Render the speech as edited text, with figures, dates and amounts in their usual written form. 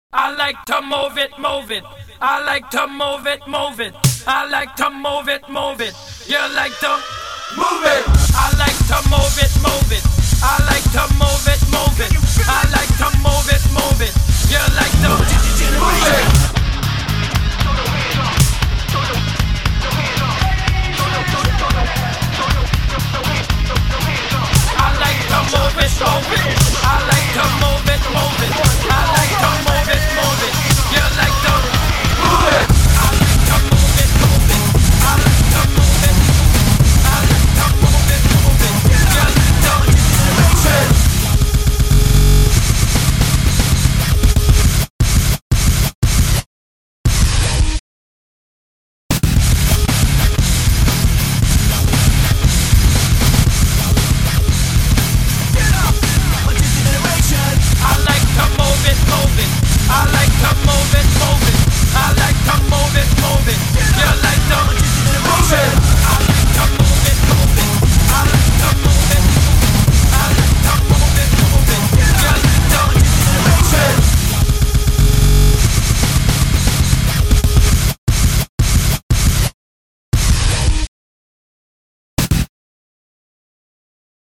I like to move it, move it. I like to move it, move it. I like to move it, move it. You like to move it. I like to move it, move it. I like to move it, move it. I like to move it, move it. You like